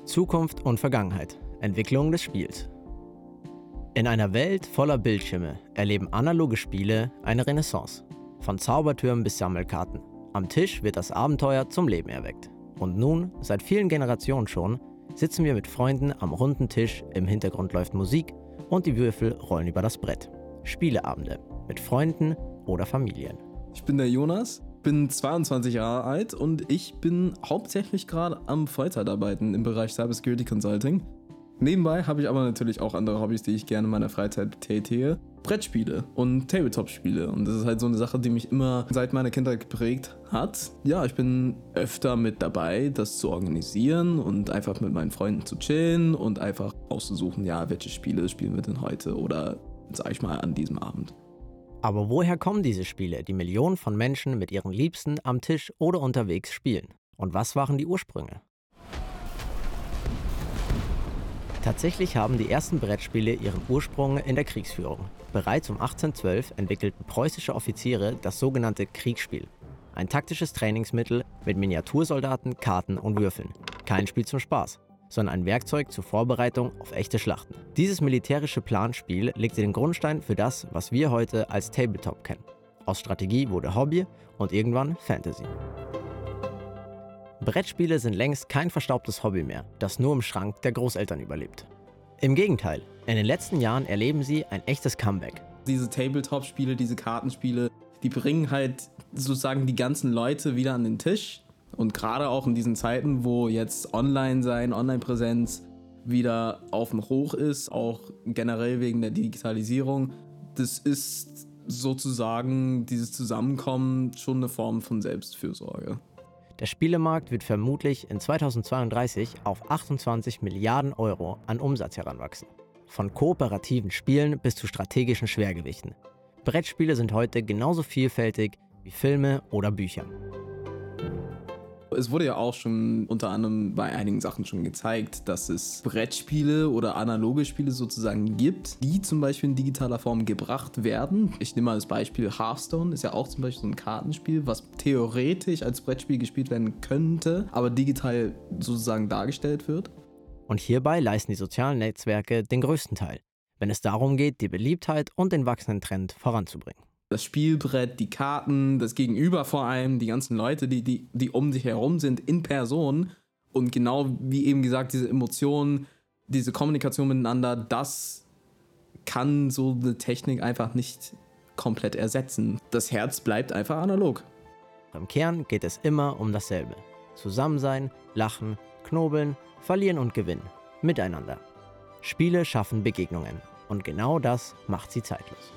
Zukunft und Vergangenheit. Entwicklung des Spiels. In einer Welt voller Bildschirme erleben analoge Spiele eine Renaissance. Von Zaubertürmen bis Sammelkarten. Am Tisch wird das Abenteuer zum Leben erweckt. Und nun, seit vielen Generationen schon, sitzen wir mit Freunden am runden Tisch, im Hintergrund läuft Musik und die Würfel rollen über das Brett. Spieleabende mit Freunden oder Familien. Ich bin der Jonas, bin 22 Jahre alt und ich bin hauptsächlich gerade am Vollzeitarbeiten im Bereich Cybersecurity Consulting. Nebenbei habe ich aber natürlich auch andere Hobbys, die ich gerne in meiner Freizeit betätige. Brettspiele und Tabletop-Spiele. Und das ist halt so eine Sache, die mich immer seit meiner Kindheit geprägt hat. Ja, ich bin öfter mit dabei, das zu organisieren und einfach mit meinen Freunden zu chillen und einfach auszusuchen, ja, welche Spiele spielen wir denn heute oder, sag ich mal, an diesem Abend. Aber woher kommen diese Spiele, die Millionen von Menschen mit ihren Liebsten am Tisch oder unterwegs spielen? Und was waren die Ursprünge? Tatsächlich haben die ersten Brettspiele ihren Ursprung in der Kriegsführung. Bereits um 1812 entwickelten preußische Offiziere das sogenannte Kriegsspiel. Ein taktisches Trainingsmittel mit Miniatursoldaten, Karten und Würfeln. Kein Spiel zum Spaß, sondern ein Werkzeug zur Vorbereitung auf echte Schlachten. Dieses militärische Planspiel legte den Grundstein für das, was wir heute als Tabletop kennen. Aus Strategie wurde Hobby und irgendwann Fantasy. Brettspiele sind längst kein verstaubtes Hobby mehr, das nur im Schrank der Großeltern überlebt. Im Gegenteil, in den letzten Jahren erleben sie ein echtes Comeback. Diese Tabletop-Spiele, diese Kartenspiele, die bringen halt sozusagen die ganzen Leute wieder an den Tisch. Und gerade auch in diesen Zeiten, wo jetzt Online-Präsenz wieder auf dem Hoch ist, auch generell wegen der Digitalisierung, das ist sozusagen dieses Zusammenkommen schon eine Form von Selbstfürsorge. Der Spielemarkt wird vermutlich in 2032 auf 28 Milliarden Euro an Umsatz heranwachsen. Von kooperativen Spielen bis zu strategischen Schwergewichten. Brettspiele sind heute genauso vielfältig wie Filme oder Bücher. Es wurde ja auch schon unter anderem bei einigen Sachen schon gezeigt, dass es Brettspiele oder analoge Spiele sozusagen gibt, die zum Beispiel in digitaler Form gebracht werden. Ich nehme mal das Beispiel Hearthstone, ist ja auch zum Beispiel so ein Kartenspiel, was theoretisch als Brettspiel gespielt werden könnte, aber digital sozusagen dargestellt wird. Und hierbei leisten die sozialen Netzwerke den größten Teil, wenn es darum geht, die Beliebtheit und den wachsenden Trend voranzubringen. Das Spielbrett, die Karten, das Gegenüber vor allem, die ganzen Leute, die um dich herum sind, in Person. Und genau wie eben gesagt, diese Emotionen, diese Kommunikation miteinander, das kann so eine Technik einfach nicht komplett ersetzen. Das Herz bleibt einfach analog. Im Kern geht es immer um dasselbe. Zusammen sein, lachen, knobeln, verlieren und gewinnen. Miteinander. Spiele schaffen Begegnungen. Und genau das macht sie zeitlos.